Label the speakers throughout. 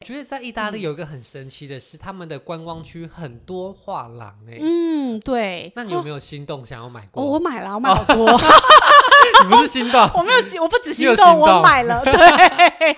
Speaker 1: 我觉得在意大利有一个很神奇的是，他们的观光区很多画廊
Speaker 2: 对。
Speaker 1: 那你有没有心动想要买过？
Speaker 2: 我买了，我买好多。
Speaker 1: 你不是心动？
Speaker 2: 我没有，我不止心动，我买了。对。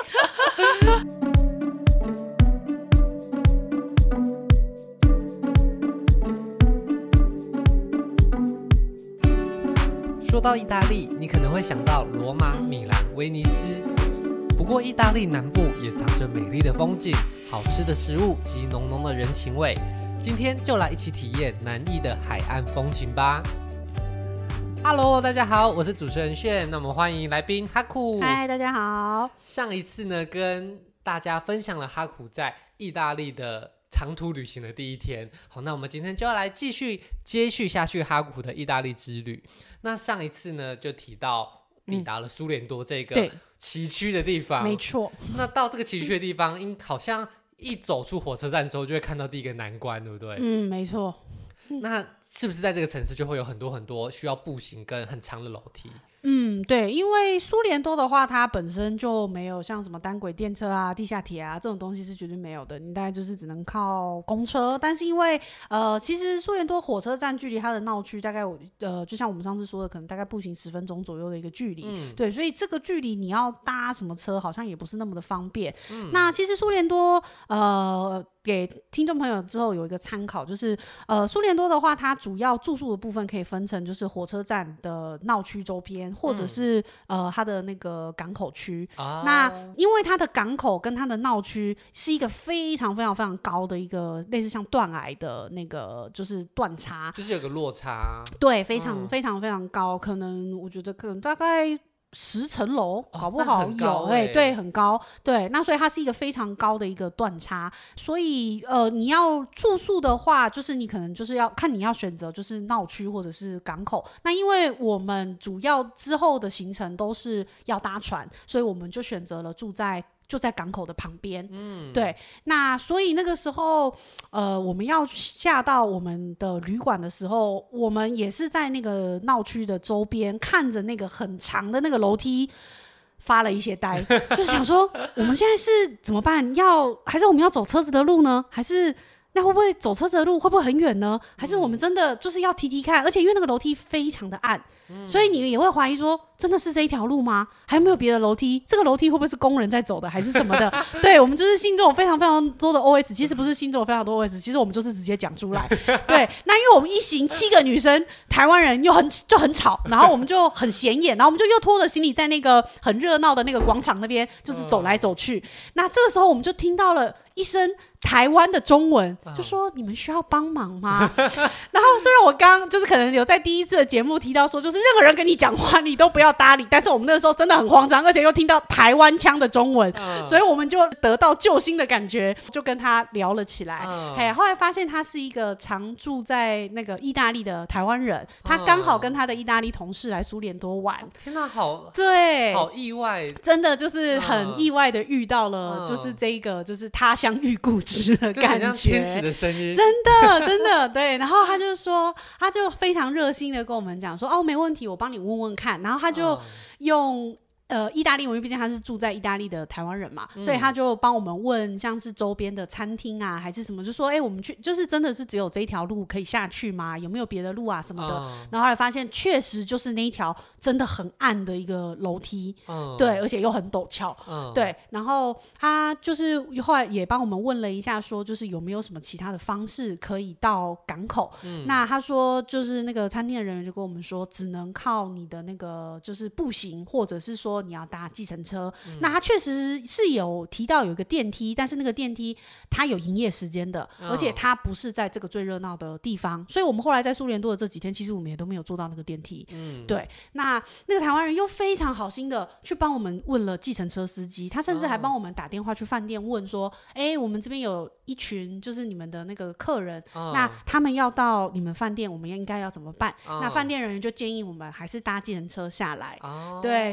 Speaker 1: 说到意大利，你可能会想到罗马、米兰、威尼斯。不过，意大利南部也藏着美丽的风景、好吃的食物及浓浓的人情味。今天就来一起体验南意的海岸风情吧。Hello， 大家好，我是主持人炫。那么欢迎来宾哈库。
Speaker 2: 嗨，大家好。
Speaker 1: 上一次呢，跟大家分享了哈库在意大利的长途旅行的第一天。好，那我们今天就要来继续接续下去哈库的意大利之旅。那上一次呢，就提到抵达了苏联多这个崎岖的地方，
Speaker 2: 没错。
Speaker 1: 那到这个崎岖的地方，好像一走出火车站之后，就会看到第一个难关，对不对？
Speaker 2: 没错。
Speaker 1: 那是不是在这个城市就会有很多很多需要步行跟很长的楼梯？
Speaker 2: 对，因为苏联多的话，它本身就没有像什么单轨电车啊、地下铁啊这种东西是绝对没有的，你大概就是只能靠公车。但是因为其实苏联多火车站距离它的闹区大概就像我们上次说的，可能大概步行10分钟左右的一个距离。对，所以这个距离你要搭什么车，好像也不是那么的方便。那其实苏联多给听众朋友之后有一个参考，就是苏联多的话，它主要住宿的部分可以分成就是火车站的闹区周边，或者是它的那个港口区。那因为它的港口跟它的闹区是一个非常非常非常高的一个类似像断崖的那个就是断差，
Speaker 1: 就是有个落差。
Speaker 2: 对，非常非常非常高，可能我觉得可能大概10层楼，搞不好有，对，很高，对，那所以它是一个非常高的一个断差，所以你要住宿的话，就是你可能就是要看你要选择就是闹区或者是港口。那因为我们主要之后的行程都是要搭船，所以我们就选择了就在港口的旁边。对，那所以那个时候我们要下到我们的旅馆的时候，我们也是在那个闹区的周边看着那个很长的那个楼梯发了一些呆。就是想说我们现在是怎么办，还是我们要走车子的路呢，还是那会不会走车子的路会不会很远呢，还是我们真的就是要提看，而且因为那个楼梯非常的暗，所以你也会怀疑说真的是这一条路吗？还有没有别的楼梯？这个楼梯会不会是工人在走的还是什么的？对，我们就是心中有非常非常多的 OS， 其实不是心中有非常多 OS， 其实我们就是直接讲出来。对，那因为我们一行7个女生，台湾人就很吵，然后我们就很显眼，然后我们就又拖着行李在那个很热闹的那个广场那边就是走来走去。那这个时候我们就听到了一声台湾的中文，就说你们需要帮忙吗？然后虽然我刚就是可能有在第一次的节目提到说，就是任何人跟你讲话你都不要搭理，但是我们那个时候真的很慌张，而且又听到台湾腔的中文，所以我们就得到救星的感觉，就跟他聊了起来。后来发现他是一个常住在那个意大利的台湾人，他刚好跟他的意大利同事来苏联多玩。
Speaker 1: 天哪，
Speaker 2: 对，
Speaker 1: 好意外，
Speaker 2: 真的就是很意外的遇到了，就是这一个就是他乡遇故知的感觉，就很
Speaker 1: 像天使的声音，
Speaker 2: 真的真的对。然后他就说，他就非常热心的跟我们讲说，没问题，我帮你问问看。然后他就用意大利文，毕竟他是住在意大利的台湾人嘛，所以他就帮我们问像是周边的餐厅啊还是什么，就说我们去就是真的是只有这一条路可以下去吗？有没有别的路啊什么的。然后后来发现确实就是那一条真的很暗的一个楼梯，对，而且又很陡峭，对。然后他就是后来也帮我们问了一下说，就是有没有什么其他的方式可以到港口。那他说就是那个餐厅的人员就跟我们说，只能靠你的那个就是步行，或者是说你要搭计程车。那他确实是有提到有一个电梯，但是那个电梯它有营业时间的，而且它不是在这个最热闹的地方，所以我们后来在苏联多的这几天，其实我们也都没有坐到那个电梯。对，那个台湾人又非常好心的去帮我们问了计程车司机，他甚至还帮我们打电话去饭店问说，我们这边有一群就是你们的那个客人，那他们要到你们饭店，我们应该要怎么办？那饭店人员就建议我们还是搭计程车下来。对，所以那个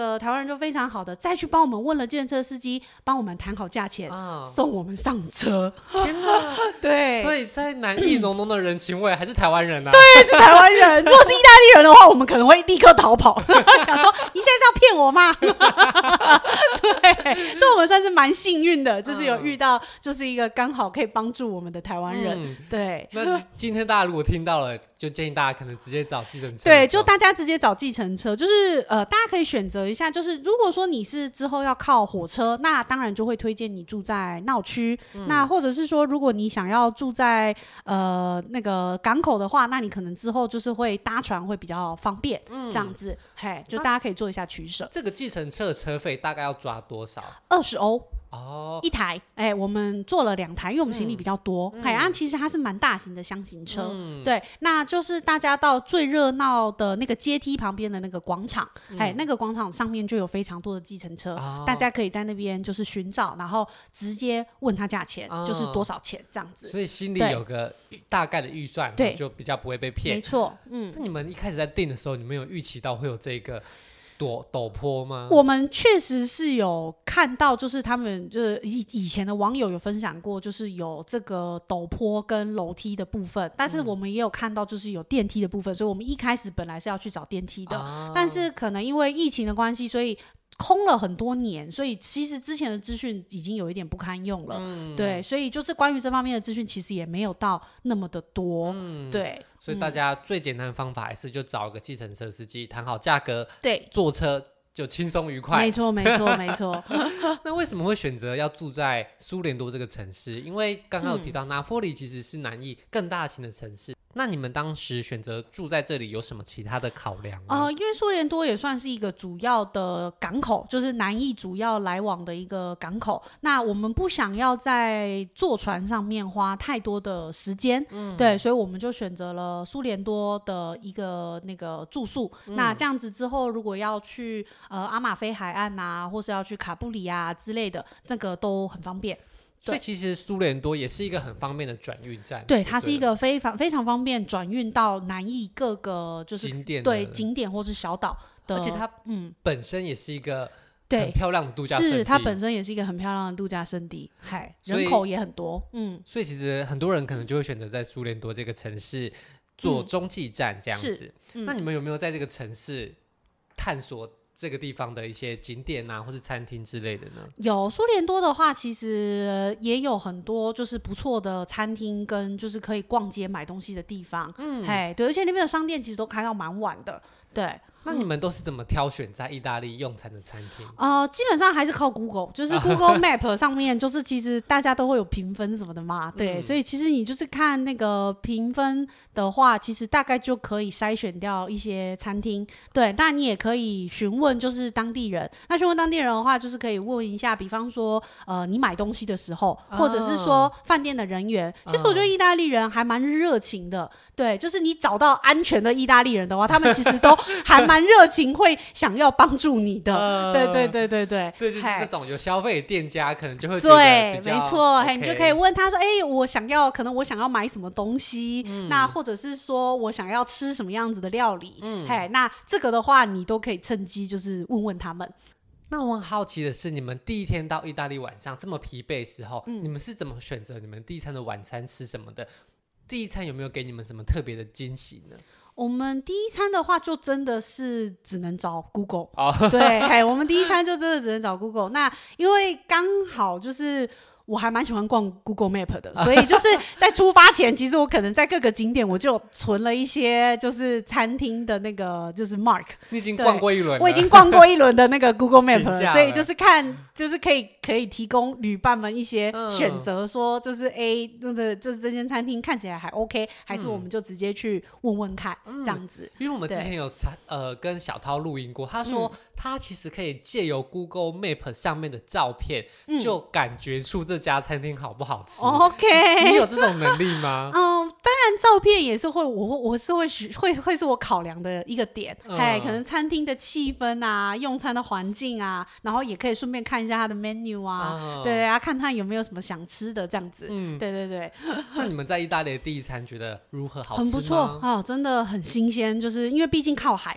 Speaker 2: 个台湾人就非常好的再去帮我们问了计程车司机，帮我们谈好价钱，送我们上车。
Speaker 1: 天哪！
Speaker 2: 对，
Speaker 1: 所以在南艺浓浓的人情味还是台湾人啊？
Speaker 2: 对，是台湾人。如果是意大利人的话，我们可能会立刻逃跑，想说你现在是要骗我吗？对，所以我们算是蛮幸运的，就是有遇到就是一个刚好可以帮助我们的台湾人。对，
Speaker 1: 那今天大家如果听到了，就建议大家可能直接找计程车。
Speaker 2: 对，就大家直接找计程车，就是大家可以选择一下，就是如果说你是之后要靠火车，那当然就会推荐你住在闹区。那或者是说，如果你想要住在那个港口的话，那你可能之后就是会搭船会比较方便，这样子，嘿，就大家可以做一下取舍。
Speaker 1: 这个计程车的车费大概要抓多少
Speaker 2: ？20欧。一台，我们做了2台，因为我们行李比较多，其实它是蛮大型的箱型车，对，那就是大家到最热闹的那个阶梯旁边的那个广场，那个广场上面就有非常多的计程车，大家可以在那边就是寻找，然后直接问他价钱，就是多少钱这样子，
Speaker 1: 所以心里有个大概的预算，对，就比较不会被骗。
Speaker 2: 没错，
Speaker 1: 那你们一开始在订的时候，你们有预期到会有这个陡坡吗？
Speaker 2: 我们确实是有看到，就是他们就是以前的网友有分享过，就是有这个陡坡跟楼梯的部分，但是我们也有看到就是有电梯的部分，所以我们一开始本来是要去找电梯的，但是可能因为疫情的关系，所以空了很多年，所以其实之前的资讯已经有一点不堪用了，对，所以就是关于这方面的资讯其实也没有到那么的多，对，
Speaker 1: 所以大家最简单的方法还是就找个计程车司机谈好价格，
Speaker 2: 对，
Speaker 1: 坐车就轻松愉快。
Speaker 2: 没错没错没错。
Speaker 1: 那为什么会选择要住在苏联多这个城市？因为刚刚有提到拿坡里其实是南意更大型的城市，那你们当时选择住在这里有什么其他的考量吗？
Speaker 2: 因为苏联多也算是一个主要的港口，就是南意主要来往的一个港口，那我们不想要在坐船上面花太多的时间，对，所以我们就选择了苏联多的一个那个住宿，那这样子之后如果要去阿马菲海岸啊，或是要去卡布里啊之类的，这个都很方便。
Speaker 1: 所以其实苏联多也是一个很方便的转运站，
Speaker 2: 对，它是一个非常方便转运到南意各个就是景点或是小岛的，
Speaker 1: 而且它本身也是一个很漂亮的度假胜地，
Speaker 2: 是它本身也是一个很漂亮的度假胜地，人口也很多，
Speaker 1: 所以其实很多人可能就会选择在苏联多这个城市做中继站这样子。那你们有没有在这个城市探索这个地方的一些景点啊，或是餐厅之类的呢？
Speaker 2: 有，苏联多的话其实也有很多就是不错的餐厅跟就是可以逛街买东西的地方，对，而且那边的商店其实都开到蛮晚的，对。
Speaker 1: 那你们都是怎么挑选在意大利用餐的餐厅？
Speaker 2: 基本上还是靠 Google， 就是 Google Map 上面，就是其实大家都会有评分什么的嘛，对，所以其实你就是看那个评分的话，其实大概就可以筛选掉一些餐厅，对，那你也可以询问就是当地人，那询问当地人的话，就是可以问一下，比方说你买东西的时候，或者是说饭店的人员，其实我觉得意大利人还蛮热情的，对，就是你找到安全的意大利人的话，他们其实都还蛮热情，会想要帮助你的，对对对对对，
Speaker 1: 所以就是这种有消费的店家可能就会觉得比较，
Speaker 2: 对，没错，
Speaker 1: OK，
Speaker 2: 你就可以问他说，可能我想要买什么东西，那或者是说我想要吃什么样子的料理，那这个的话你都可以趁机就是问问他们。
Speaker 1: 那我很好奇的是，你们第一天到意大利晚上这么疲惫的时候，你们是怎么选择你们第一餐的晚餐吃什么的？第一餐有没有给你们什么特别的惊喜呢？
Speaker 2: 我们第一餐的话，就真的是只能找 Google，对，我们第一餐就真的只能找 Google。那因为刚好就是我还蛮喜欢逛 Google Map 的，所以就是在出发前，其实我可能在各个景点我就存了一些就是餐厅的那个就是 mark。
Speaker 1: 你已经逛过一轮了，
Speaker 2: 我已经逛过一轮的那个 Google Map 了，所以就是看，就是可以提供旅伴们一些选择，说就是就是这间餐厅看起来还 OK， 还是我们就直接去问问看，这样子。
Speaker 1: 因为我们之前有跟小涛录音过，他说他其实可以借由 Google Map 上面的照片，就感觉出这家餐厅好不好吃。
Speaker 2: OK，
Speaker 1: 你有这种能力吗？
Speaker 2: 当然照片也是会，我是会是我考量的一个点，可能餐厅的气氛啊，用餐的环境啊，然后也可以顺便看一下它的 menu 啊，对啊，看看有没有什么想吃的这样子，对对对。
Speaker 1: 那你们在意大利的第一餐觉得如何？好吃吗？
Speaker 2: 很不错，真的很新鲜，就是因为毕竟靠海嘛。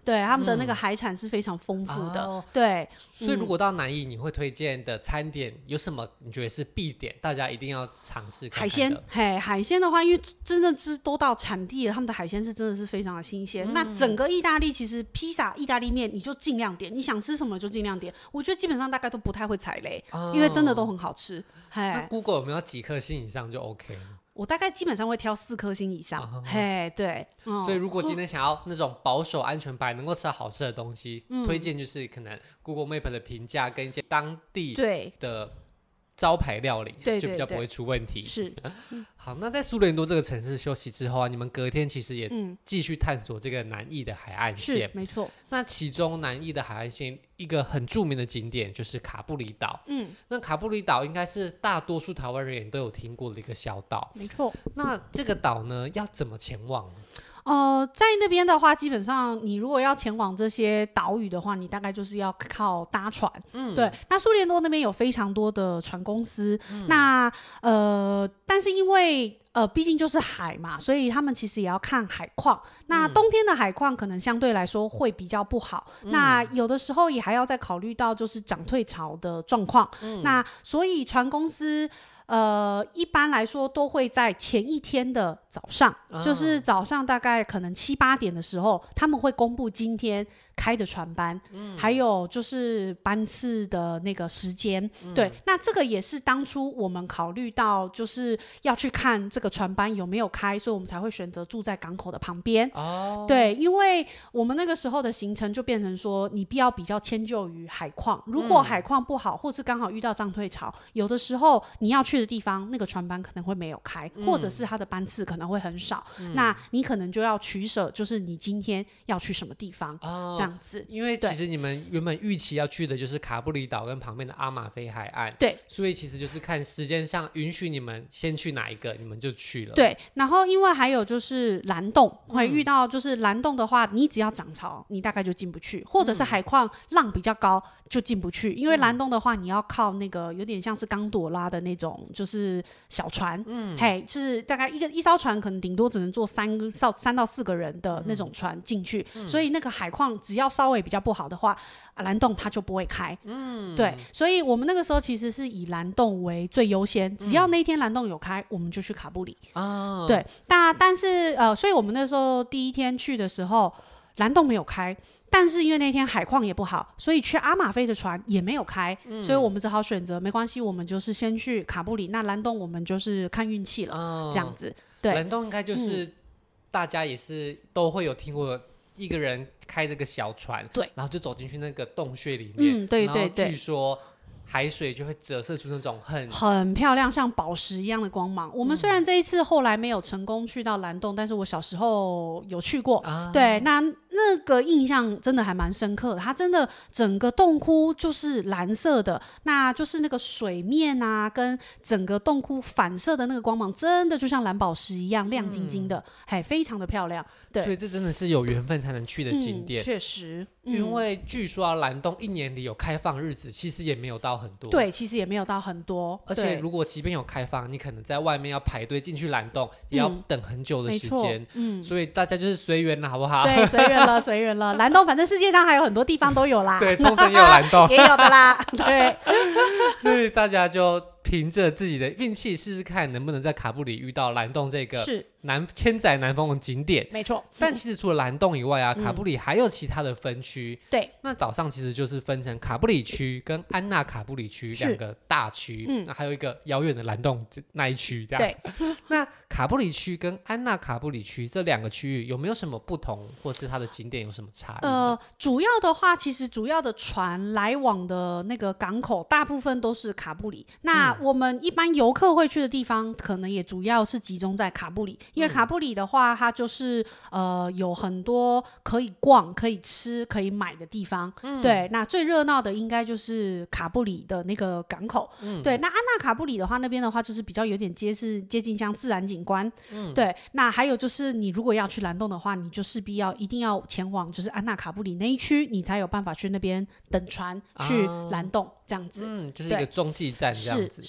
Speaker 2: 对，他们的那个海产是非常丰富的。对，
Speaker 1: 所以如果到南艺，你会推荐的餐点有什么？你觉得是必点，大家一定要尝试看看的？
Speaker 2: 海鲜，海鲜的话，因为真的是都到产地了，他们的海鲜是真的是非常的新鲜。那整个意大利其实披萨、意大利面，你就尽量点，你想吃什么就尽量点。我觉得基本上大概都不太会踩雷，因为真的都很好吃。
Speaker 1: 那 Google 有没有几颗星以上就 OK 了？
Speaker 2: 我大概基本上会挑4颗星以上。对。
Speaker 1: 所以如果今天想要那种保守安全牌能够吃到好吃的东西，推荐就是可能 Google Map 的评价跟一些当地的招牌料理，就比较不会出问题。
Speaker 2: 是。
Speaker 1: 好，那在苏联多这个城市休息之后啊，你们隔天其实也继续探索这个南艺的海岸线。
Speaker 2: 是，没错。
Speaker 1: 那其中南艺的海岸线一个很著名的景点就是卡布里岛。那卡布里岛应该是大多数台湾人也都有听过的一个小岛。
Speaker 2: 没错。那
Speaker 1: 这个岛呢，要怎么前往呢？
Speaker 2: 在那边的话，基本上你如果要前往这些岛屿的话，你大概就是要靠搭船。对。那苏联多那边有非常多的船公司。那但是因为毕竟就是海嘛，所以他们其实也要看海况。那冬天的海况可能相对来说会比较不好。那有的时候也还要再考虑到就是涨退潮的状况。那所以船公司一般来说都会在前一天的早上，就是早上大概可能7、8点的时候，他们会公布今天开的船班，还有就是班次的那个时间。对，那这个也是当初我们考虑到就是要去看这个船班有没有开，所以我们才会选择住在港口的旁边。对，因为我们那个时候的行程就变成说你必要比较迁就于海况，如果海况不好，或是刚好遇到涨退潮，有的时候你要去的地方那个船班可能会没有开，或者是它的班次可能会很少。那你可能就要取舍，就是你今天要去什么地方。这样子。
Speaker 1: 因为其实你们原本预期要去的就是卡布里岛跟旁边的阿马菲海岸。
Speaker 2: 对。
Speaker 1: 所以其实就是看时间上允许你们先去哪一个，你们就去了。
Speaker 2: 对。然后因为还有就是蓝洞，会遇到就是蓝洞的话，你只要涨潮你大概就进不去，或者是海况浪比较高就进不去。因为蓝洞的话你要靠那个有点像是刚朵拉的那种就是小船。就是大概一艘船可能顶多只能坐3到4个人的那种船进去。所以那个海况只要稍微比较不好的话，蓝洞它就不会开。对。所以我们那个时候其实是以蓝洞为最优先，只要那一天蓝洞有开，我们就去卡布里。对。但是所以我们那时候第一天去的时候，蓝洞没有开，但是因为那天海况也不好，所以去阿马菲的船也没有开。所以我们只好选择没关系，我们就是先去卡布里，那蓝洞我们就是看运气了。这样子。对。蓝
Speaker 1: 洞应该就是大家也是都会有听过，一个人开这个小船，
Speaker 2: 对，
Speaker 1: 然后就走进去那个洞穴里面。
Speaker 2: 对。
Speaker 1: 然后据说海水就会折射出那种
Speaker 2: 很漂亮像宝石一样的光芒。我们虽然这一次后来没有成功去到蓝洞，但是我小时候有去过。对。那个印象真的还蛮深刻的，它真的整个洞窟就是蓝色的，那就是那个水面啊跟整个洞窟反射的那个光芒真的就像蓝宝石一样亮晶晶的。非常的漂亮。对。
Speaker 1: 所以这真的是有缘分才能去的景点。
Speaker 2: 确实。
Speaker 1: 因为据说蓝洞1年里有开放日子其实也没有到很多。
Speaker 2: 对，其实也没有到很多。
Speaker 1: 而且如果即便有开放，你可能在外面要排队进去蓝洞也要等很久的时间。所以大家就是随缘了好不好？
Speaker 2: 对，随缘了。蓝洞反正世界上还有很多地方都有啦。
Speaker 1: 对，冲绳也有蓝洞
Speaker 2: 也有的啦。对。
Speaker 1: 所以大家就凭着自己的运气试试看能不能在卡布里遇到蓝洞这个千载难逢的景点。
Speaker 2: 没错。
Speaker 1: 但其实除了蓝洞以外啊，卡布里还有其他的分区。
Speaker 2: 对。
Speaker 1: 那岛上其实就是分成卡布里区跟安纳卡布里区2个大区。那还有一个遥远的蓝洞那一区这样。
Speaker 2: 对。
Speaker 1: 那卡布里区跟安纳卡布里区这2个区域有没有什么不同，或是它的景点有什么差异？
Speaker 2: 主要的话其实主要的船来往的那个港口大部分都是卡布里。那我们一般游客会去的地方可能也主要是集中在卡布里，因为卡布里的话它就是有很多可以逛可以吃可以买的地方。对。那最热闹的应该就是卡布里的那个港口。对。那安纳卡布里的话那边的话就是比较有点接近像自然景观。对。那还有就是你如果要去蓝洞的话，你就势必一定要前往就是安纳卡布里那一区，你才有办法去那边等船去蓝洞这样子。
Speaker 1: 就是一个中继站这样子。
Speaker 2: 是。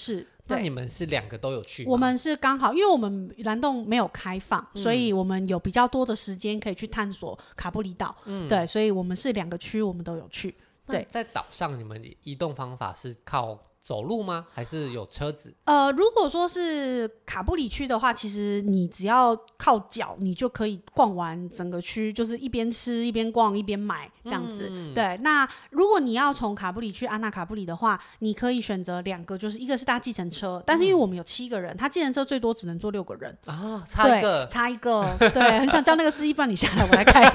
Speaker 1: 那你们是2个都有去吗？
Speaker 2: 我们是刚好，因为我们蓝洞没有开放，所以我们有比较多的时间可以去探索卡布里岛。对，所以我们是2个区我们都有去。对，
Speaker 1: 在岛上你们移动方法是靠走路吗？还是有车子？
Speaker 2: 如果说是卡布里区的话，其实你只要靠脚，你就可以逛完整个区，就是一边吃一边逛一边买这样子。对，那如果你要从卡布里去安纳卡布里的话，你可以选择2个，就是一个是搭计程车，但是因为我们有7个人，他计程车最多只能坐6个人
Speaker 1: 啊，差一个，
Speaker 2: 差一个，对，很想叫那个司机帮你下来，我来开。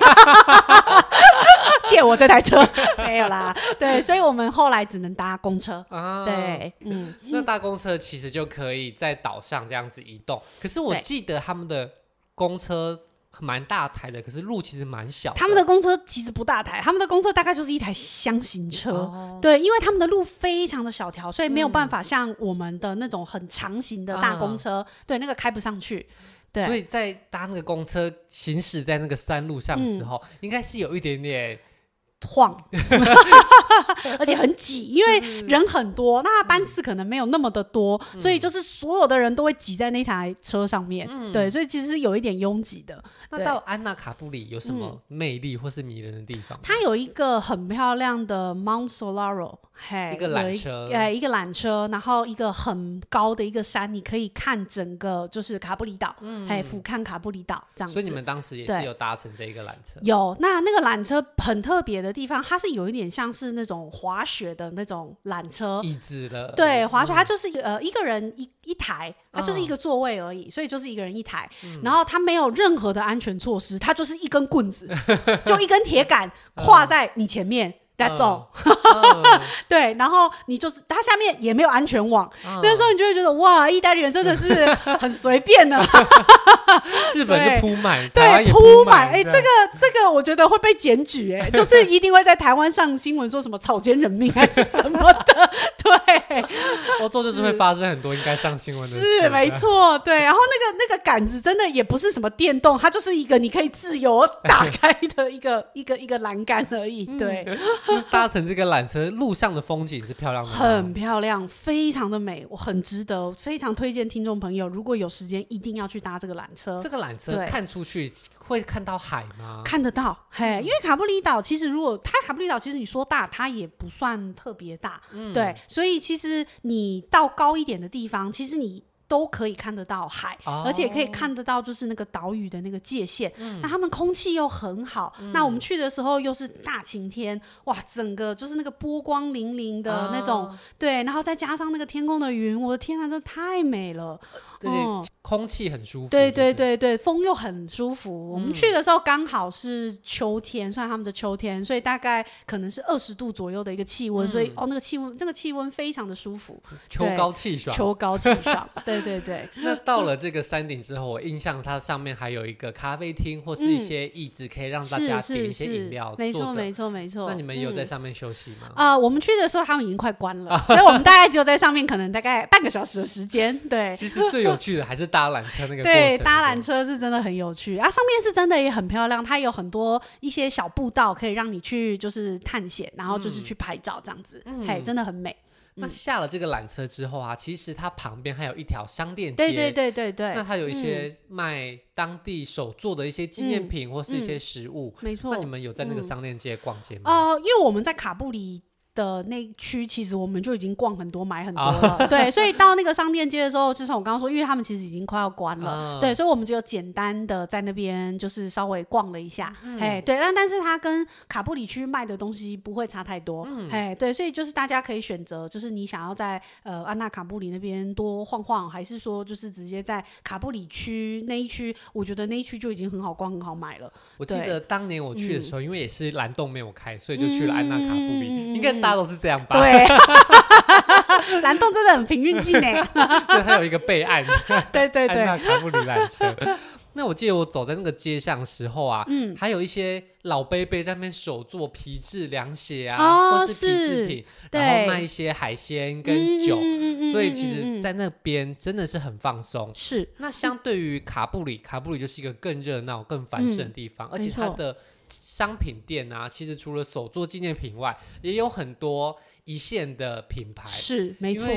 Speaker 2: 借我这台车没有啦，对，所以我们后来只能搭公车啊。对，
Speaker 1: 那搭公车其实就可以在岛上这样子移动。可是我记得他们的公车蛮大台的，可是路其实蛮小的。
Speaker 2: 他们的公车其实不大台，他们的公车大概就是一台箱型车。对，因为他们的路非常的小条，所以没有办法像我们的那种很长型的大公车，对，那个开不上去。对，
Speaker 1: 所以在搭那个公车行驶在那个山路上的时候，应该是有一点点
Speaker 2: 晃而且很挤，因为人很多，那班次可能没有那么的多，所以就是所有的人都会挤在那台车上面。对，所以其实是有一点拥挤的。
Speaker 1: 那到安纳卡布里有什么魅力或是迷人的地方？
Speaker 2: 它有一个很漂亮的 Mount Solaro，
Speaker 1: 一个缆车，
Speaker 2: 一个缆车，然后一个很高的一个山，你可以看整个就是卡布里岛，俯瞰卡布里岛这样子。
Speaker 1: 所以你们当时也是有搭乘这一个缆车？
Speaker 2: 有，那个缆车很特别的地方，它是有一点像是那种滑雪的那种缆车，
Speaker 1: 椅子的，
Speaker 2: 对，滑雪，它就是一个人一台，它就是一个座位而已，所以就是一个人一台，然后它没有任何的安全措施，它就是一根棍子，就一根铁杆跨在你前面。That's all 对，然后你就是它下面也没有安全网，那时候你就会觉得哇，意大利人真的是很随便的。
Speaker 1: 日本就铺满，
Speaker 2: 对，铺满，这个我觉得会被检举，就是一定会在台湾上新闻说什么草菅人命还是什么的。对，
Speaker 1: 欧洲就是会发生很多应该上新闻的事，
Speaker 2: 是没错，对。然后那个杆子真的也不是什么电动，它就是一个你可以自由打开的一个栏杆而已。对。
Speaker 1: 搭乘这个缆车，路上的风景是漂亮的吗？
Speaker 2: 很漂亮，非常的美，我很值得，非常推荐听众朋友，如果有时间一定要去搭这个缆车。
Speaker 1: 这个缆车看出去会看到海吗？
Speaker 2: 看得到，因为卡布里岛其实卡布里岛其实你说大，它也不算特别大，对，所以其实你到高一点的地方，其实你都可以看得到海，而且可以看得到就是那个岛屿的那个界限。那他们空气又很好，那我们去的时候又是大晴天，哇，整个就是那个波光粼粼的那种，对，然后再加上那个天空的云，我的天啊，真的太美了。
Speaker 1: 而且空气很舒服，
Speaker 2: 对对对对，风又很舒服。我们去的时候刚好是秋天，算他们的秋天，所以大概可能是20度左右的一个气温，所以那个气温非常的舒服，
Speaker 1: 秋高气爽，
Speaker 2: 秋高气爽。对对对。
Speaker 1: 那到了这个山顶之后，我印象它上面还有一个咖啡厅或是一些椅子，可以让大家点一些饮料。
Speaker 2: 没错没错没错。
Speaker 1: 那你们有在上面休息吗？
Speaker 2: 我们去的时候他们已经快关了，所以我们大概只有在上面可能大概半个小时的时间。对，
Speaker 1: 其实最有趣的还是搭缆车那个过程。
Speaker 2: 对，搭缆车是真的很有趣啊，上面是真的也很漂亮，它有很多一些小步道可以让你去就是探险，然后就是去拍照这样子，真的很美。
Speaker 1: 那下了这个缆车之后啊，其实它旁边还有一条商店街，
Speaker 2: 对对对对对。
Speaker 1: 那它有一些卖当地手做的一些纪念品或是一些食物，
Speaker 2: 没错。
Speaker 1: 那你们有在那个商店街逛街吗？
Speaker 2: 因为我们在卡布里的那区，其实我们就已经逛很多买很多了，对，所以到那个商店街的时候，就像我刚刚说，因为他们其实已经快要关了，对，所以我们只有简单的在那边就是稍微逛了一下，对，但是它跟卡布里区卖的东西不会差太多，对，所以就是大家可以选择，就是你想要在安纳卡布里那边多晃晃，还是说就是直接在卡布里区那一区，我觉得那一区就已经很好逛很好买了。
Speaker 1: 我记得当年我去的时候，因为也是蓝洞没有开，所以就去了安纳卡布里，应该大家都是这样吧？
Speaker 2: 对，蓝洞真的很凭运气呢。
Speaker 1: 对，它有一个备案。
Speaker 2: 对对对，
Speaker 1: 安纳卡布里缆车。那我记得我走在那个街上的时候啊，还有一些老伯伯在那边手做皮质凉鞋啊，或是皮制品，然后卖一些海鲜跟酒，所以其实在那边真的是很放松。
Speaker 2: 是。
Speaker 1: 那相对于卡布里就是一个更热闹、更繁盛的地方，而且它的商品店啊，其实除了手作纪念品外，也有很多一线的品牌。
Speaker 2: 是，没错。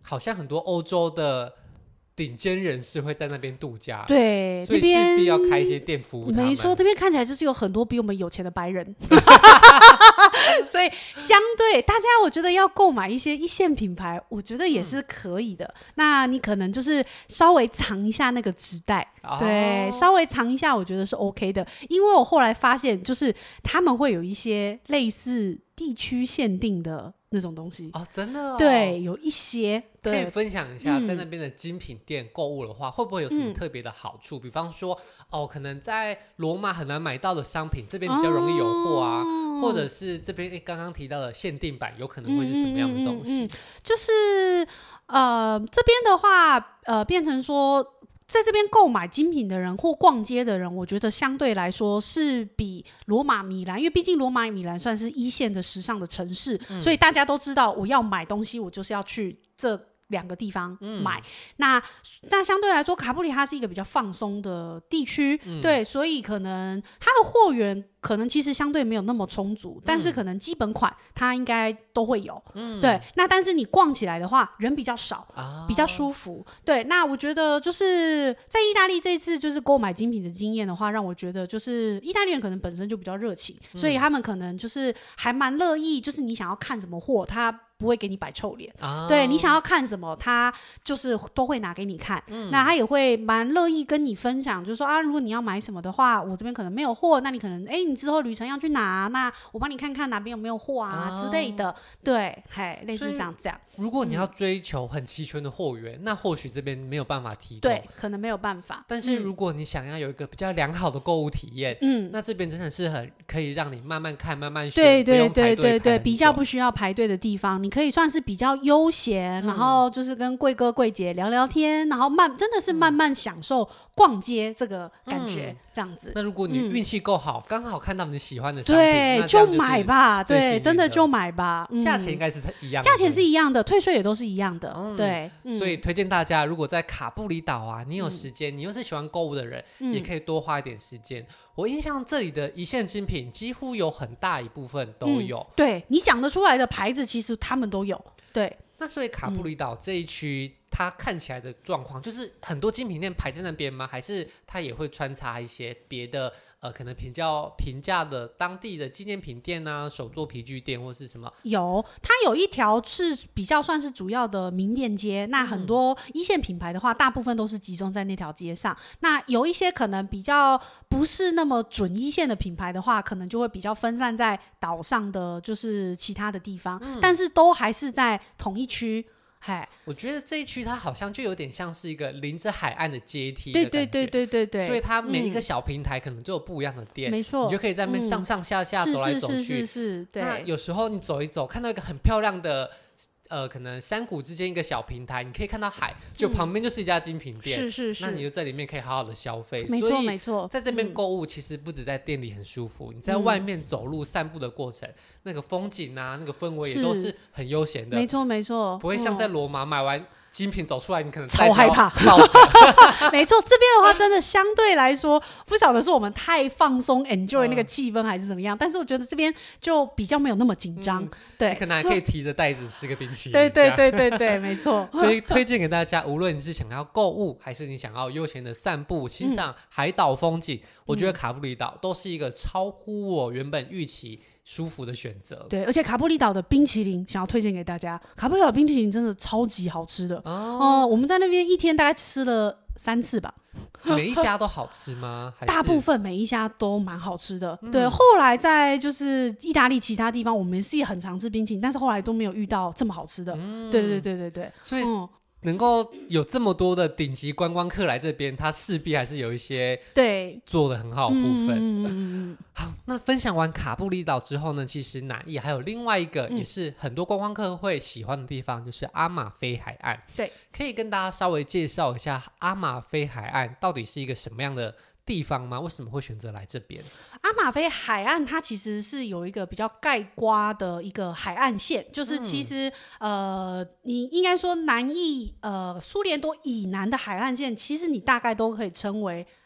Speaker 1: 好像很多欧洲的顶尖人士会在那边度假，
Speaker 2: 对，
Speaker 1: 所以势必要开一些店服务他们。
Speaker 2: 没错，这边看起来就是有很多比我们有钱的白人，所以相对大家，我觉得要购买一些一线品牌，我觉得也是可以的。那你可能就是稍微藏一下那个纸袋，对，稍微藏一下，我觉得是 OK 的。因为我后来发现，就是他们会有一些类似地区限定的那种东西
Speaker 1: 真的
Speaker 2: 对，有一些
Speaker 1: 可以分享一下，在那边的精品店购物的话，会不会有什么特别的好处？比方说可能在罗马很难买到的商品，这边比较容易有货啊，或者是这边刚刚提到的限定版，有可能会是什么样的东西？
Speaker 2: 就是这边的话变成说，在这边购买精品的人或逛街的人，我觉得相对来说是比罗马米兰，因为毕竟罗马米兰算是一线的时尚的城市，所以大家都知道我要买东西，我就是要去这2个地方买。那相对来说，卡布里它是一个比较放松的地区，对，所以可能它的货源可能其实相对没有那么充足，但是可能基本款它应该都会有，对。那但是你逛起来的话，人比较少，比较舒服，对。那我觉得就是在意大利这次就是购买精品的经验的话，让我觉得就是意大利人可能本身就比较热情，所以他们可能就是还蛮乐意，就是你想要看什么货，他不会给你摆臭脸，对，你想要看什么他就是都会拿给你看，那他也会蛮乐意跟你分享，就是说如果你要买什么的话，我这边可能没有货，那你可能你之后旅程要去哪，那我帮你看看哪边有没有货之类的，对，类似像这样。
Speaker 1: 如果你要追求很齐全的货源，那或许这边没有办法提供，
Speaker 2: 对，可能没有办法。
Speaker 1: 但是如果你想要有一个比较良好的购物体验，那这边真的是很可以让你慢慢看慢慢选，
Speaker 2: 对对
Speaker 1: 对
Speaker 2: 对对，比较不需要排队的地方，你可以算是比较悠闲，然后就是跟贵哥贵姐聊聊天，然后真的是慢慢享受逛街这个感觉，这样子。
Speaker 1: 那如果你运气够好，刚好看到你喜欢的商品，
Speaker 2: 对，就买吧，对，真的就买吧。
Speaker 1: 价钱应该是一样的，
Speaker 2: 价钱是一样的，退税也都是一样的，对。
Speaker 1: 所以推荐大家，如果在卡布里岛你有时间，你又是喜欢购物的人，也可以多花一点时间。我印象这里的一线精品几乎有很大一部分都有，
Speaker 2: 对，你讲得出来的牌子，其实他们都有，对。
Speaker 1: 那所以卡布里岛这一区，它看起来的状况就是很多精品店排在那边吗？还是它也会穿插一些别的可能比较平价的当地的纪念品店啊、手作皮具店或是什么？
Speaker 2: 它有一条是比较算是主要的名店街，那很多一线品牌的话，大部分都是集中在那条街上。那有一些可能比较不是那么准一线的品牌的话，可能就会比较分散在岛上的就是其他的地方，但是都还是在同一区。
Speaker 1: 我觉得这一区它好像就有点像是一个临着海岸的阶梯的感觉，
Speaker 2: 对，
Speaker 1: 所以它每一个小平台可能就有不一样的店，
Speaker 2: 没错，
Speaker 1: 你就可以在那边上上下下走来走去，
Speaker 2: 是，对。
Speaker 1: 那有时候你走一走，看到一个很漂亮的可能山谷之间一个小平台，你可以看到海，就旁边就是一家精品店，是，那你就在里面可以好好的消费，
Speaker 2: 没错没错。
Speaker 1: 在这边购物其实不止在店里很舒服，你在外面走路散步的过程，那个风景啊，那个氛围也都是很悠闲的，
Speaker 2: 没错没错，
Speaker 1: 不会像在罗马买完精品走出来，你可能
Speaker 2: 超害怕。没错，这边的话真的相对来说，不晓得是我们太放松 enjoy 那个气氛还是怎么样，但是我觉得这边就比较没有那么紧张，对，
Speaker 1: 你可能还可以提着袋子吃个冰淇淋，
Speaker 2: 对，没错。
Speaker 1: 所以推荐给大家，无论你是想要购物，还是你想要悠闲的散步欣赏海岛风景，我觉得卡布里岛都是一个超乎我原本预期舒服的选择。
Speaker 2: 对，而且卡布里岛的冰淇淋想要推荐给大家，卡布里岛的冰淇淋真的超级好吃的我们在那边一天大概吃了3次吧。
Speaker 1: 每一家都好吃吗？
Speaker 2: 大部分每一家都蛮好吃的，对。后来在就是意大利其他地方，我们是也很常吃冰淇淋，但是后来都没有遇到这么好吃的。对，
Speaker 1: 所以能够有这么多的顶级观光客来这边，他势必还是有一些做得很好的部分。好，那分享完卡布里岛之后呢，其实南艺还有另外一个也是很多观光客会喜欢的地方，就是阿马菲海岸。
Speaker 2: 对，
Speaker 1: 可以跟大家稍微介绍一下阿马菲海岸到底是一个什么样的地方吗？为什么会选择来这边？
Speaker 2: 阿马菲海岸它其实是有一个比较概括的一个海岸线，就是其实你应该说南艺苏联多以南的海岸线，其实你大概都可以称为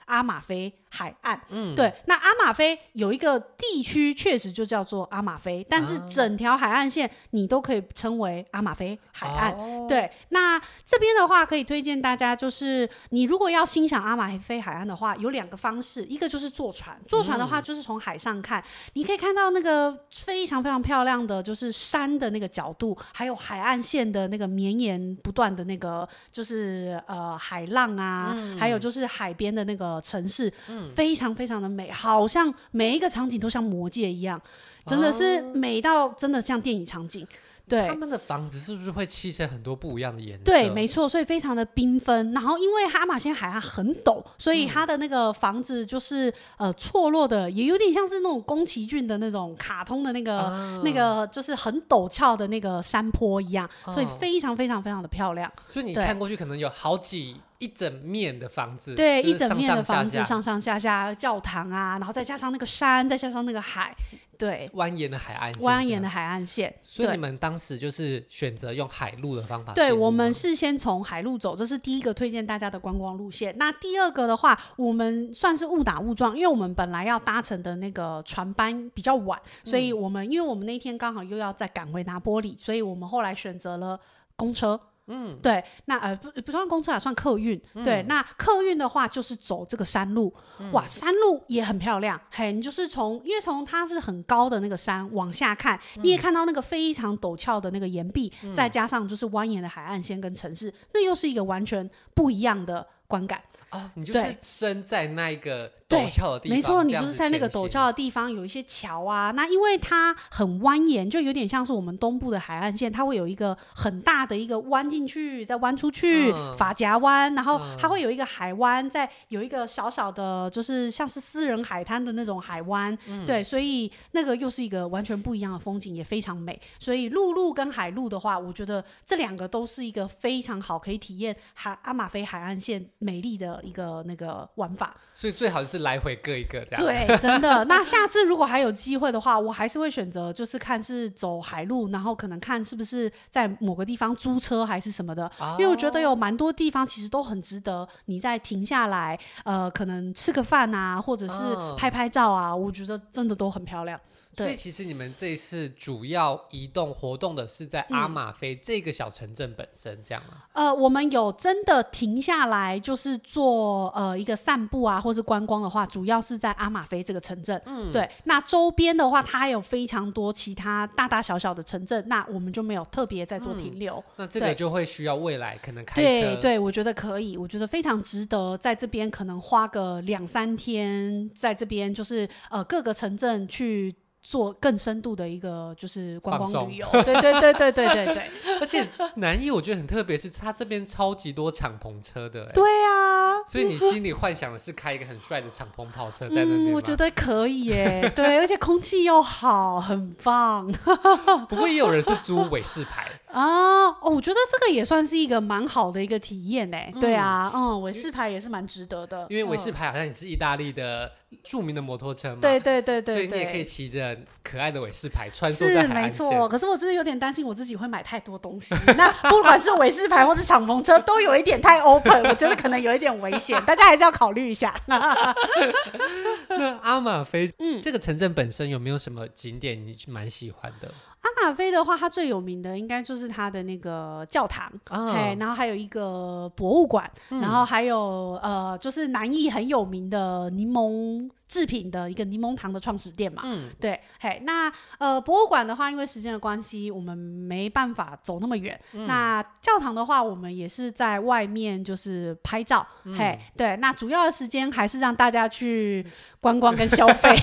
Speaker 2: 阿马菲海岸。对，那阿马菲有一个地区确实就叫做阿马菲，但是整条海岸线你都可以称为阿马菲海岸。对，那这边的话可以推荐大家，就是你如果要欣赏阿马菲海岸的话，有2个方式，一个就是坐船，坐船的话就是从海上看，你可以看到那个非常非常漂亮的就是山的那个角度，还有海岸线的那个绵延不断的那个就是海浪啊，还有就是海边的那个城市，非常非常的美，好像每一个场景都像魔界一样，真的是美到真的像电影场景。对，
Speaker 1: 他们的房子是不是会漆成很多不一样的颜色？
Speaker 2: 对，没错，所以非常的缤纷。然后因为阿马仙海岸很陡，所以它的那个房子就是错落的，也有点像是那种宫崎骏的那种卡通的那个就是很陡峭的那个山坡一样，所以非常非常非常的漂亮。
Speaker 1: 所以你看过去可能有一整面的房子，
Speaker 2: 对，
Speaker 1: 就是
Speaker 2: 一整面的房子，
Speaker 1: 上
Speaker 2: 上下下教堂啊，然后再加上那个山，再加上那个海，对，
Speaker 1: 蜿蜒的海岸线。所以你们当时就是选择用海路的方法？
Speaker 2: 对，我们是先从海路走，这是第一个推荐大家的观光路线。那第二个的话，我们算是误打误撞，因为我们本来要搭乘的那个船班比较晚，所以因为我们那天刚好又要再赶回拿坡里，所以我们后来选择了公车。对，那不算公车啊，算客运。对，那客运的话就是走这个山路，哇，山路也很漂亮。你就是因为从它是很高的那个山往下看，你也看到那个非常陡峭的那个岩壁，再加上就是蜿蜒的海岸线跟城市，那又是一个完全不一样的观感。
Speaker 1: 你就是身在那一个陡峭的地方，
Speaker 2: 没错，你就是在那个陡峭的地方有一些桥啊，那因为它很蜿蜒，就有点像是我们东部的海岸线，它会有一个很大的一个弯进去再弯出去，发夹弯，然后它会有一个海湾，再有一个小小的就是像是私人海滩的那种海湾。对，所以那个又是一个完全不一样的风景，也非常美。所以陆路跟海路的话，我觉得这2个都是一个非常好可以体验阿马菲海岸线美丽的一个那个玩法，
Speaker 1: 所以最好是来回各一个这样。
Speaker 2: 对，真的。那下次如果还有机会的话，我还是会选择就是看是走海路，然后可能看是不是在某个地方租车还是什么的，因为我觉得有蛮多地方其实都很值得你再停下来，可能吃个饭啊，或者是拍拍照啊，我觉得真的都很漂亮。
Speaker 1: 所以其实你们这一次主要移动活动的是在阿马菲这个小城镇本身，这样吗？
Speaker 2: 我们有真的停下来，就是做一个散步啊，或是观光的话，主要是在阿马菲这个城镇。对。那周边的话，它还有非常多其他大大小小的城镇，那我们就没有特别在做停留。
Speaker 1: 那这个就会需要未来可能开车。
Speaker 2: 对，我觉得可以，我觉得非常值得在这边可能花个2-3天，在这边就是各个城镇去做更深度的一个就是观光旅游。对。
Speaker 1: 而且南艺我觉得很特别，是它这边超级多敞篷车的。
Speaker 2: 对啊，
Speaker 1: 所以你心里幻想的是开一个很帅的敞篷跑车在那边吗？
Speaker 2: 我觉得可以耶。对，而且空气又好，很棒。
Speaker 1: 不过也有人是租伟士牌
Speaker 2: 我觉得这个也算是一个蛮好的一个体验耶。对啊，伟士牌也是蛮值得的，
Speaker 1: 因为伟士牌好像也是意大利的著名的摩托车嘛。
Speaker 2: 对，
Speaker 1: 所以你也可以骑着可爱的伟士牌穿梭在海岸线。
Speaker 2: 是没错，可是我就是有点担心我自己会买太多东西。那不管是伟士牌或是敞篷车，都有一点太 open， 我觉得可能有一点危险，大家还是要考虑一下。
Speaker 1: 那阿马菲这个城镇本身有没有什么景点你蛮喜欢的？
Speaker 2: 阿马菲的话，它最有名的应该就是它的那个教堂，然后还有一个博物馆，然后还有就是南艺很有名的柠檬制品的一个柠檬糖的创始店嘛。对，那博物馆的话，因为时间的关系，我们没办法走那么远。那教堂的话，我们也是在外面就是拍照。对，那主要的时间还是让大家去观光跟消费。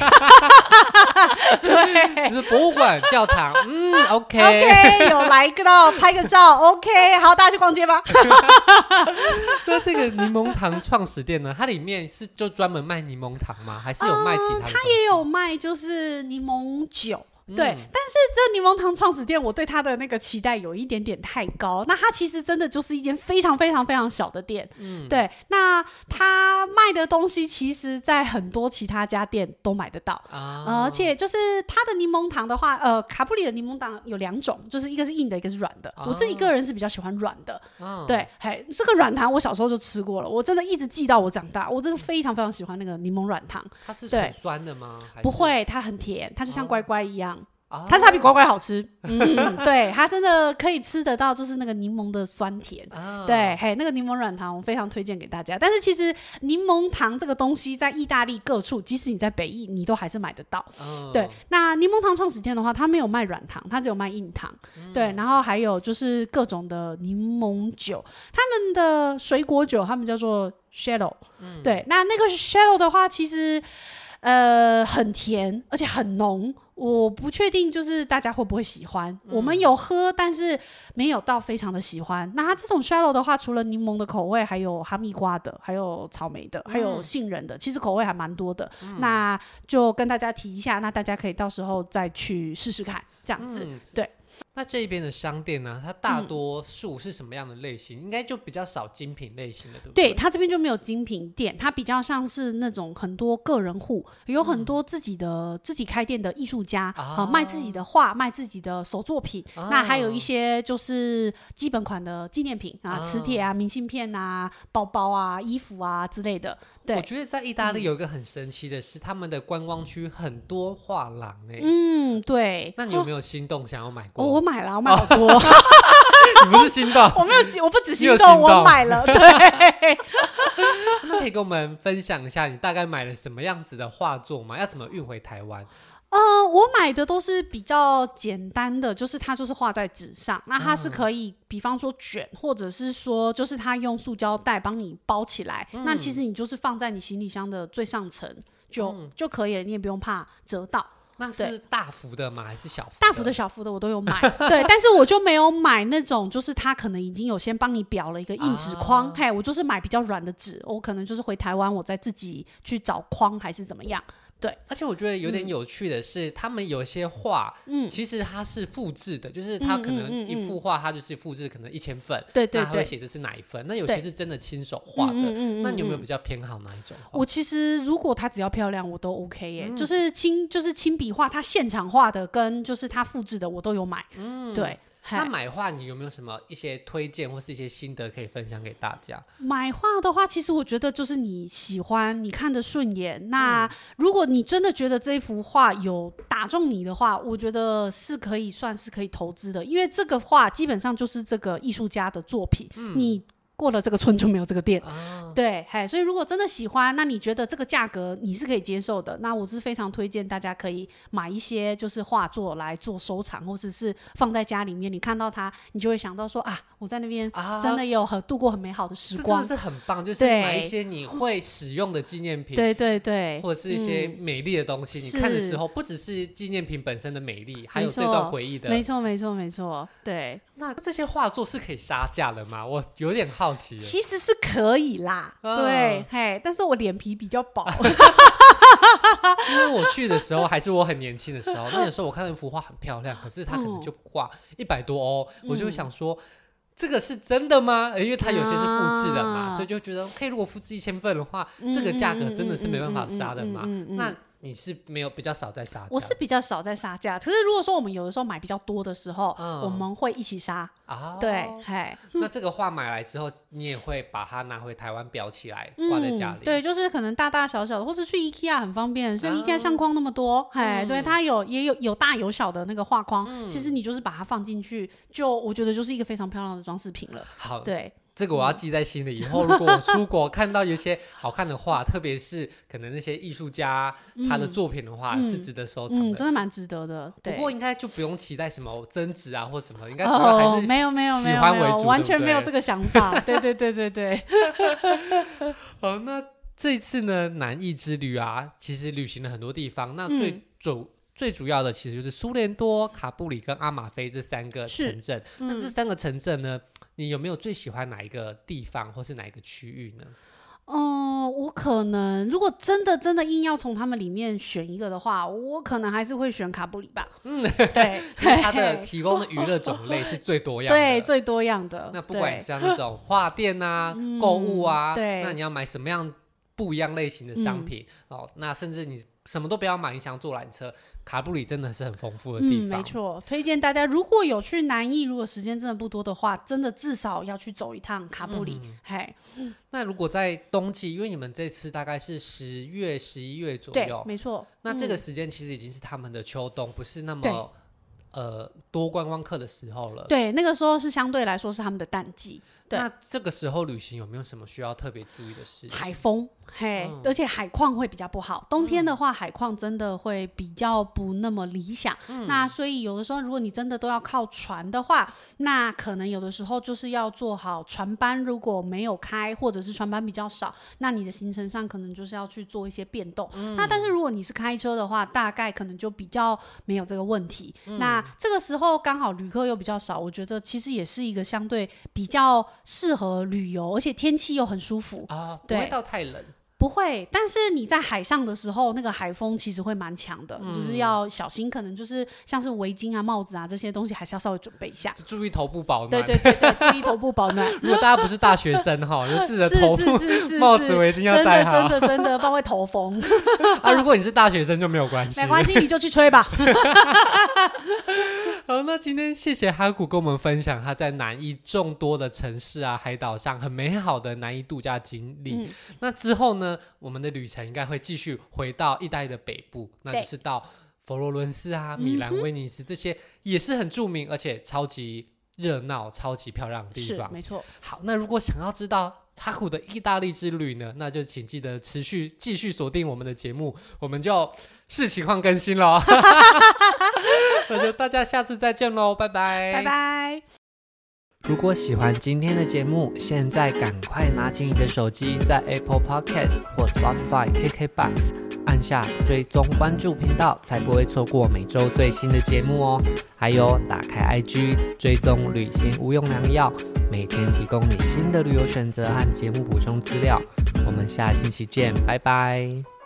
Speaker 2: 对，
Speaker 1: 就是博物馆、教堂。OK，
Speaker 2: 有来个咯，拍个照 OK， 好，大家去逛街吧。
Speaker 1: 那这个柠檬糖创始店呢，它里面是就专门卖柠檬糖吗？还是有卖其他的东西？
Speaker 2: 它也有卖就是柠檬酒。 对，但是这柠檬糖创始店我对它的那个期待有一点点太高，那它其实真的就是一间非常非常非常小的店，对，那它卖的东西其实在很多其他家店都买得到，而且就是它的柠檬糖的话，卡布里的柠檬糖有2种，就是一个是硬的，一个是软的，我自己个人是比较喜欢软的，对，这个软糖我小时候就吃过了，我真的一直记到我长大，我真的非常非常喜欢那个柠檬软糖。
Speaker 1: 它是很酸的吗？
Speaker 2: 不会，它很甜，它就像乖乖一样，但是它比乖乖好吃。对，它真的可以吃得到，就是那个柠檬的酸甜。对，那个柠檬软糖我非常推荐给大家。但是其实柠檬糖这个东西在意大利各处，即使你在北意，你都还是买得到。对，那柠檬糖创始店的话，它没有卖软糖，它只有卖硬糖。对，然后还有就是各种的柠檬酒，他们的水果酒他们叫做 Shallow。对，那个 Shallow 的话，其实很甜，而且很浓。我不确定就是大家会不会喜欢，我们有喝，但是没有到非常的喜欢。那它这种 shallow 的话，除了柠檬的口味，还有哈密瓜的，还有草莓的，还有杏仁的，其实口味还蛮多的。那就跟大家提一下，那大家可以到时候再去试试看，这样子。对。
Speaker 1: 那这一边的商店呢，它大多数是什么样的类型？应该就比较少精品类型的，对不对？
Speaker 2: 对，它这边就没有精品店，它比较像是那种很多个人户，有很多自己开店的艺术家，卖自己的画，卖自己的手作品。那还有一些就是基本款的纪念品啊，磁铁啊、明信片啊、包包啊、衣服啊之类的。对，
Speaker 1: 我觉得在意大利有一个很神奇的是，他们的观光区很多画廊
Speaker 2: 对。
Speaker 1: 那你有没有心动想要买过？
Speaker 2: 我买了，我买好多。
Speaker 1: 你不是心动？
Speaker 2: 我不止心动，我买了。对。
Speaker 1: 那可以跟我们分享一下，你大概买了什么样子的画作吗？要怎么运回台湾？
Speaker 2: 我买的都是比较简单的，就是它就是画在纸上，那它是可以比方说卷，或者是说就是它用塑胶袋帮你包起来，那其实你就是放在你行李箱的最上层就可以了，你也不用怕折到。
Speaker 1: 那是大幅的吗？还是小幅的？
Speaker 2: 大幅的小幅的我都有买。对，但是我就没有买那种就是它可能已经有先帮你裱了一个硬纸框，我就是买比较软的纸，我可能就是回台湾我再自己去找框还是怎么样。对，
Speaker 1: 而且我觉得有点有趣的是，他们有些画，其实它是复制的，就是它可能一幅画，它就是复制可能1000份，
Speaker 2: 对，
Speaker 1: 那它会写的是哪一份？那有些是真的亲手画的，那你有没有比较偏好哪一种画？
Speaker 2: 我其实如果它只要漂亮，我都 OK 耶，就是亲笔画，它现场画的跟就是它复制的，我都有买。对。
Speaker 1: 那买画你有没有什么一些推荐或是一些心得可以分享给大家？
Speaker 2: 买画的话，其实我觉得就是你喜欢，你看得顺眼。那如果你真的觉得这幅画有打中你的话，我觉得是可以算是可以投资的，因为这个画基本上就是这个艺术家的作品，你过了这个村就没有这个店。对，所以如果真的喜欢，那你觉得这个价格你是可以接受的，那我是非常推荐大家可以买一些就是画作来做收藏，或者是放在家里面，你看到它你就会想到说我在那边真的有度过很美好的时光。
Speaker 1: 这真的是很棒，就是买一些你会使用的纪念品，
Speaker 2: 对，
Speaker 1: 或者是一些美丽的东西，你看的时候不只是纪念品本身的美丽，还有这段回忆的。
Speaker 2: 没错，对。
Speaker 1: 那这些画作是可以杀价的吗？我有点好奇。
Speaker 2: 其实是可以啦，对，但是我脸皮比较薄。
Speaker 1: 因为我去的时候还是我很年轻的时候，那有时候我看那幅画很漂亮，可是它可能就挂100多欧，我就会想说这个是真的吗？因为它有些是复制的嘛，所以就觉得如果复制1000份的话，这个价格真的是没办法杀的嘛。那你是没有比较少在杀价？
Speaker 2: 我是比较少在杀价，可是如果说我们有的时候买比较多的时候，我们会一起杀。对，
Speaker 1: 那这个画买来之后，你也会把它拿回台湾裱起来，挂在家里。
Speaker 2: 对，就是可能大大小小的，或者去 IKEA 很方便，所以 IKEA 相框那么多，对，它也有大有小的那个画框，其实你就是把它放进去，我觉得就是一个非常漂亮的装饰品了。
Speaker 1: 好，
Speaker 2: 对。
Speaker 1: 这个我要记在心里，以后如果我出国看到有些好看的画，特别是可能那些艺术家他的作品的话，是值得收藏的。
Speaker 2: 真的蛮值得的。对，
Speaker 1: 不过应该就不用期待什么增值啊或什么，应该主要还是
Speaker 2: 没有
Speaker 1: 喜欢为主，
Speaker 2: 完全没有这个想法。对。
Speaker 1: 好，那这一次呢南艺之旅啊，其实旅行了很多地方，那最主要的其实就是苏联多、卡布里跟阿马菲这3个城镇。那这3个城镇呢，你有没有最喜欢哪一个地方或是哪一个区域呢？
Speaker 2: 我可能如果真的硬要从他们里面选一个的话，我可能还是会选卡布里吧。对，
Speaker 1: 它的提供的娱乐种类是最多样的，
Speaker 2: 对，最多样的。
Speaker 1: 那不管像那种花店啊、购物啊，
Speaker 2: 对，
Speaker 1: 那你要买什么样不一样类型的商品那甚至你什么都不要买，你想坐缆车，卡布里真的是很丰富的地方。
Speaker 2: 没错，推荐大家如果有去南艺，如果时间真的不多的话，真的至少要去走一趟卡布里。
Speaker 1: 那如果在冬季，因为你们这次大概是10月、11月左右，
Speaker 2: 对，没错。
Speaker 1: 那这个时间其实已经是他们的秋冬，不是那么多观光客的时候了。
Speaker 2: 对，那个时候是相对来说是他们的淡季。
Speaker 1: 那这个时候旅行有没有什么需要特别注意的事情？
Speaker 2: 海风，而且海况会比较不好。冬天的话，海况真的会比较不那么理想。那所以有的时候，如果你真的都要靠船的话，那可能有的时候就是要做好船班如果没有开，或者是船班比较少，那你的行程上可能就是要去做一些变动。那但是如果你是开车的话，大概可能就比较没有这个问题。那这个时候刚好旅客又比较少，我觉得其实也是一个相对比较适合旅游，而且天气又很舒服
Speaker 1: 不会到太冷。
Speaker 2: 不会，但是你在海上的时候，那个海风其实会蛮强的，就是要小心，可能就是像是围巾啊、帽子啊这些东西，还是要稍微准备一下，
Speaker 1: 注意头部保暖。
Speaker 2: 对，注意头部保暖。
Speaker 1: 如果大家不是大学生就记得头部帽子、围巾要戴好，
Speaker 2: 真的，不然会头风。
Speaker 1: 如果你是大学生就没有关系，
Speaker 2: 没关系，你就去吹吧。
Speaker 1: 好，那今天谢谢哈古跟我们分享他在南艺众多的城市啊、海岛上很美好的南艺度假经历。那之后呢，我们的旅程应该会继续回到意大利的北部，那就是到佛罗伦斯啊、米兰、威尼斯这些也是很著名而且超级热闹、超级漂亮的地方。
Speaker 2: 是，没错。
Speaker 1: 好，那如果想要知道哈古的意大利之旅呢，那就请记得继续锁定我们的节目，我们就视情况更新咯。那就大家下次再见咯，拜拜，
Speaker 2: 拜拜。
Speaker 1: 如果喜欢今天的节目，现在赶快拿起你的手机，在 Apple Podcast 或 Spotify、KKBox 按下追踪关注频道，才不会错过每周最新的节目哦。还有打开 IG 追踪旅行无用良药，每天提供你新的旅游选择和节目补充资料。我们下星期见，拜拜。